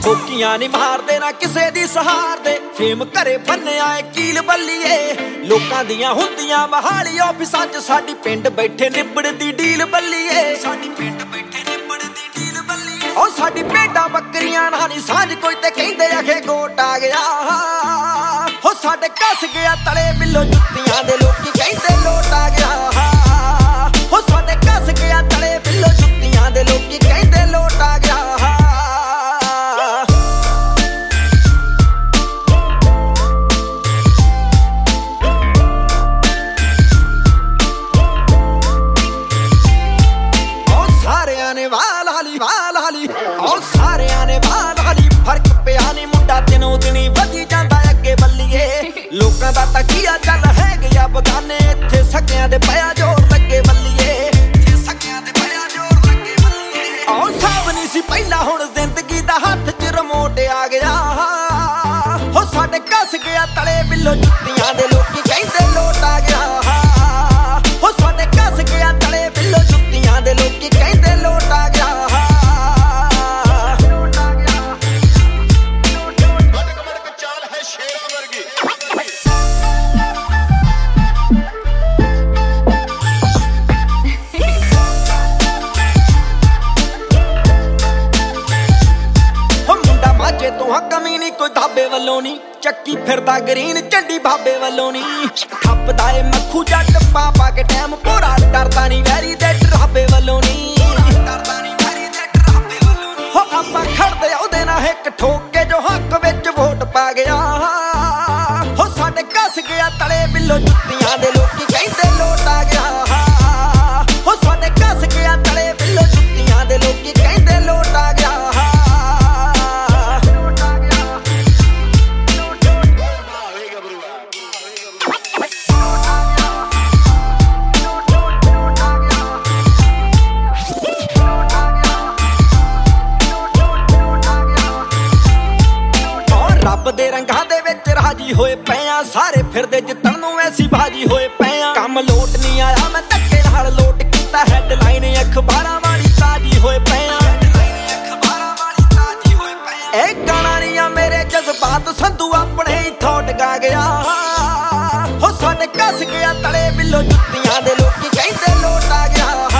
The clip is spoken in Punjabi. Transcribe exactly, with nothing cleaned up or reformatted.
ਠੋਕੀਆਂ ਨਹੀਂ ਮਾਰਦੇ ਨਾ ਕਿਸੇ ਦੀ ਸਹਾਰ ਦੇ ਫੇਮ ਘਰੇ ਬੰਨਿਆ ਏ ਕੀਲ ਬੱਲੀਏ ਲੋਕਾਂ ਦੀਆਂ ਹੁੰਦੀਆਂ ਮਹਾਲੀ ਆਫਿਸਾਂ 'ਚ ਸਾਡੀ ਪਿੰਡ ਬੈਠੇ ਨਿਬੜਦੀ ਡੀਲ ਬੱਲੀਏ ਸਾਡੀ ਪਿੰਡ ਬੈਠੇ ਨਿਬੜਦੀ ਡੀਲ ਬੱਲੀਏ ਓ ਸਾਡੀ ਭੇਡਾਂ ਬੱਕਰੀਆਂ ਨਾਲ ਨਹੀਂ ਸਾਂਝ ਕੋਈ ਤੇ ਕਹਿੰਦੇ ਆਖੇ ਗੋਟ ਆ ਗਿਆ ਹੋ ਸਾਡੇ ਕੱਸ ਗਿਆ ਤਲੇ ਬਿੱਲੋ ਜੁੱਤੀਆਂ ਦੇ ਲੋਕੀ ਕਹਿੰਦੇ ਲੋਟ ਆ ਗਿਆ ਹੋ ਸਾਡੇ ਕੱਸ ਗਿਆ ਤਲੇ ਬਿੱਲੋ ਜੁੱਤੀਆਂ ਦੇ ਲੋਕੀ ਕਹਿੰਦੇ ਲੋਟ ਆ ਗਿਆ ਵਾਲ ਹਾਲੀ ਵਾਲ ਹਾਲੀ ਓ ਸਾਰਿਆਂ ਨੇ ਵਾਲ ਹਾਲੀ ਫਰਕ ਪਿਆ ਨੀ ਮੁੰਡਾ ਦਿਨੋਂ ਦਿਨੀ ਵਧੀ ਜਾਂਦਾ ਅੱਗੇ ਬੱਲੀਏ ਲੋਕਾਂ ਦਾ ਤਕੀਆ ਚੱਲ ਹੈ ਗਿਆ ਬਗਾਨੇ ਇੱਥੇ ਸਕਿਆਂ ਦੇ ਪਿਆ ਜੋਰ ਲੱਗੇ ਬੱਲੀਏ ਇੱਥੇ ਸਕਿਆਂ ਦੇ ਪਿਆ ਜੋਰ ਲੱਗੇ ਬੱਲੀਏ ਓ ਸਭ ਨਹੀਂ ਸੀ ਪਹਿਲਾਂ ਹੁਣ ਜ਼ਿੰਦਗੀ ਦਾ ਹੱਥ 'ਚ ਰਿਮੋਟ ਆ ਗਿਆ ਹੋ ਸਾਡੇ ਕੱਸ ਗਿਆ ਤਲੇ ਬਿੱਲੋ ਜੁੱਤੀਆਂ ਦੇ ਲੋਕੀ ਕਹਿੰਦੇ ਲੋਟ ਆ ਗਿਆ ਹੋ ਸਾਡੇ ਕੱਸ ਗਿਆ ਤਲੇ ਬਿੱਲੋ ਜੁੱਤੀਆਂ ਦੇ ਲੋਕੀ ਕਹਿੰਦੇ ਲੋਟ ਆ ਗਿਆ ਤੂੰ ਕਮੀ ਨੀ ਕੋਈ ਢਾਬੇ ਵੱਲੋਂ ਨੀ ਚੱਕੀ ਫਿਰਦਾ ਗਰੀਨ ਝੰਡੀ ਬਾਬੇ ਵੱਲੋਂ ਨੀ ਠੱਪਦਾ ਏ ਮੱਖੂ ਜੱਟ ਪਾ ਪਾ ਕੇ ਟਾਈਮ ਪੂਰਾ ਡਰਦਾ ਨੀ ਵੈਰੀ ਦੇ ਢਾਬੇ ਵੱਲੋਂ ਨੀ ਡਰਦਾ ਨੀ ਵੈਰੀ ਦੇ ਢਾਬੇ ਵੱਲੋਂ ਨੀ ਹੋ ਆਪਾਂ ਖੜਦੇ ਉਹਦੇ ਨਾਲ ਇੱਕ ਠੋਕ ਕੇ ਜੋ ਹੱਕ ਵਿੱਚ ਵੋਟ ਪਾ ਗਿਆ ਹੋ ਸਾਡੇ ਕੱਸ ਗਿਆ ਤਲੇ ਬਿੱਲੋ ਜੁੱਤੀਆਂ ਦੇ ਲੋਕੀ ਕਹਿੰਦੇ ਲੋਟ ਆ ਗਿਆ ਹੋ ਸਾਡੇ ਕੱਸ ਗਿਆ ਤਲੇ ਬਿੱਲੋ ਜੁੱਤੀਆਂ ਦੇ ਲੋਕੀ ਕਹਿੰਦੇ ਲੋਟ ਆ ਗਿਆ ਰੱਬ ਦੇ ਰੰਗਾਂ ਦੇ ਵਿੱਚ ਰਾਜੀ ਹੋਏ ਪਏ ਆ ਸਾਰੇ ਫਿਰਦੇ ਜਿੱਤਣ ਨੂੰ ਐਸੀ ਬਾਜੀ ਹੋਏ ਪਏ ਆ ਕੰਮ ਲੋਟ ਨਹੀਂ ਆਇਆ ਮੈਂ ਧੱਕੇ ਨਾਲ ਲੋਟ ਕੀਤਾ ਹੈਡਲਾਈਨ ਅਖਬਾਰਾਂ ਵਾਲੀ ਤਾਜੀ ਹੋਏ ਪਏ ਆ ਅਖਬਾਰਾਂ ਵਾਲੀ ਤਾਜੀ ਹੋਏ ਪਏ ਆ ਇਹ ਗਾਣਾ ਨਹੀਂ ਆ ਮੇਰੇ ਜਜ਼ਬਾਤ ਸੰਧੂ ਆਪਣੇ ਹੀ ਥੋਟ ਗਾ ਗਿਆ ਹੋ ਸਾਡੇ ਕੱਸ ਗਿਆ ਤਲੇ ਬਿੱਲੋ ਜੁੱਤੀਆਂ ਦੇ ਲੋਕੀ ਕਹਿੰਦੇ ਲੋਟ ਆ ਗਿਆ